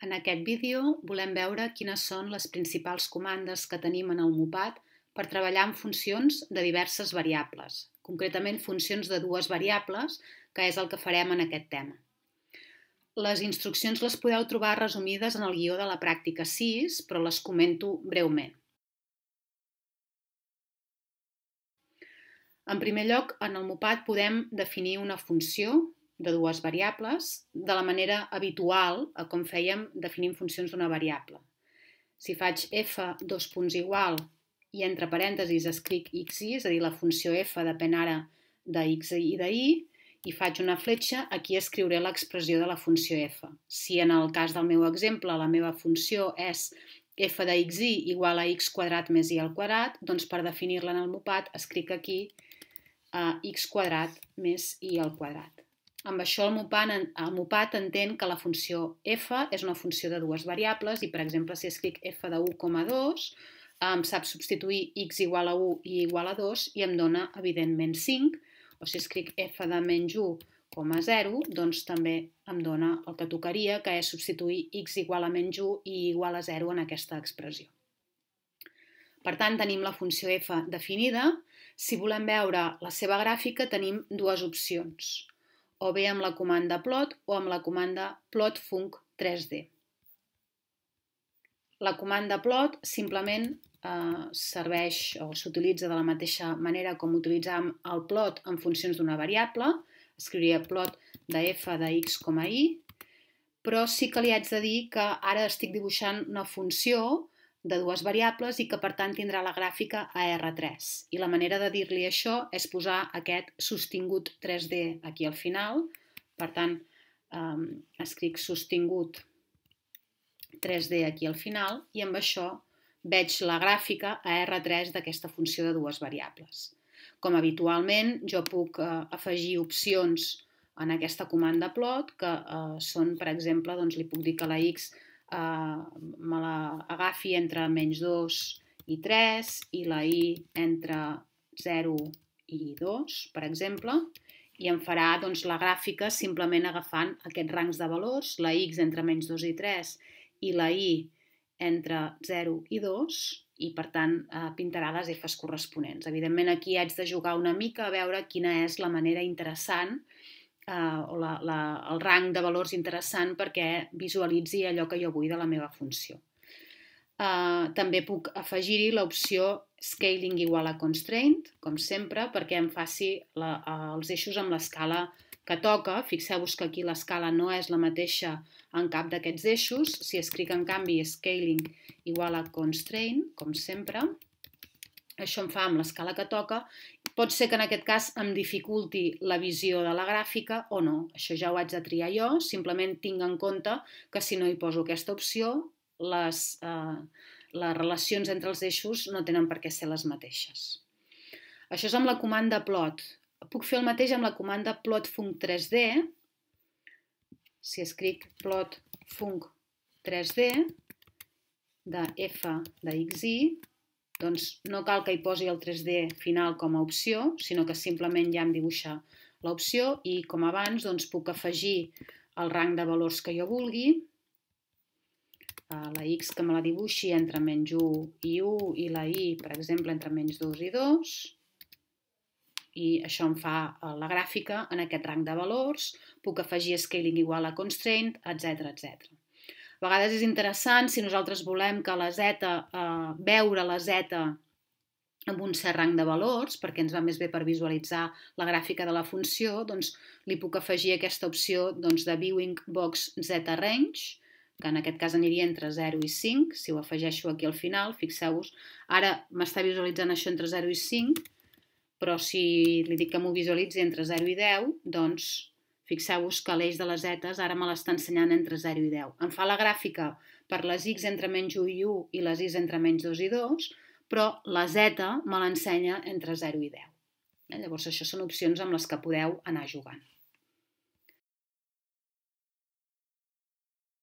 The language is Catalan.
En aquest vídeo volem veure quines són les principals comandes que tenim en el MOPAT per treballar amb funcions de diverses variables, concretament funcions de dues variables, que és el que farem en aquest tema. Les instruccions les podeu trobar resumides en el guió de la pràctica 6, però les comento breument. En primer lloc, en el MOPAT podem definir una funció de dues variables de la manera habitual a com fèiem definint funcions d'una variable. Si faig f dos punts igual i entre parèntesis escric xi, és a dir, la funció f depèn ara de x i de y, i faig una fletxa, aquí escriuré l'expressió de la funció f. Si en el cas del meu exemple la meva funció és f de xi igual a x quadrat més y al quadrat, doncs per definir-la en el MOPAT escric aquí x quadrat més y al quadrat. Amb això el MOPAT entén que la funció f és una funció de dues variables i, per exemple, si escric f de 1,2, em sap substituir x igual a 1 i igual a 2 i em dona, evidentment, 5, o si escric f de menys 1,0, doncs també em dona el que tocaria, que és substituir x igual a menys 1 i igual a 0 en aquesta expressió. Per tant, tenim la funció f definida. Si volem veure la seva gràfica, tenim dues opcions, o bé amb la comanda plot o amb la comanda plotfunc3d. La comanda plot simplement serveix o s'utilitza de la mateixa manera com utilitzàvem el plot en funcions d'una variable. Escriuria plot de f de x, y, però sí que li haig de dir que ara estic dibuixant una funció de dues variables i que per tant tindrà la gràfica a R3. I la manera de dir-li això és posar aquest sostingut 3D aquí al final. Per tant, escric sostingut 3D aquí al final i amb això veig la gràfica a R3 d'aquesta funció de dues variables. Com habitualment, jo puc afegir opcions en aquesta comanda plot, que són, per exemple, li puc dir que la x me l'agafi entre menys 2 i 3 i la y entre 0 i 2, per exemple, i em farà la gràfica simplement agafant aquests rangs de valors, la x entre menys 2 i 3 i la y entre 0 i 2, i per tant pintarà les f's corresponents. Evidentment aquí haig de jugar una mica a veure quina és la manera interessant o el rang de valors interessant perquè visualitzi allò que jo vull de la meva funció. També puc afegir-hi l'opció scaling igual a constraint, com sempre, perquè em faci els eixos amb l'escala que toca. Fixeu-vos que aquí l'escala no és la mateixa en cap d'aquests eixos. Si escric en canvi scaling igual a constraint, com sempre, això em fa amb l'escala que toca. Pot ser que en aquest cas em dificulti la visió de la gràfica o no. Això ja ho haig de triar jo. Simplement tinc en compte que si no hi poso aquesta opció, les relacions entre els eixos no tenen per què ser les mateixes. Això és amb la comanda plot. Puc fer el mateix amb la comanda plotfunc3d. Si escric plotfunc3d de f de xy, doncs no cal que hi posi el 3D final com a opció, sinó que simplement ja em dibuixa l'opció i, com abans, puc afegir el rang de valors que jo vulgui, la x que me la dibuixi entre menys 1 i 1 i la y, per exemple, entre menys 2 i 2, i això em fa la gràfica en aquest rang de valors. Puc afegir scaling igual a constraint, etc. A vegades és interessant, si nosaltres volem que veure la z amb un cert rang de valors, perquè ens va més bé per visualitzar la gràfica de la funció, doncs li puc afegir aquesta opció de viewing box z-range, que en aquest cas aniria entre 0 i 5, si ho afegeixo aquí al final, fixeu-vos, ara m'està visualitzant això entre 0 i 5, però si li dic que m'ho visualitzi entre 0 i 10, doncs fixeu-vos que l'eix de les zetes ara me l'està ensenyant entre 0 i 10. Em fa la gràfica per les x entre menys 1 i 1 i les y entre menys 2 i 2, però la z me l'ensenya entre 0 i 10. Llavors, això són opcions amb les que podeu anar jugant.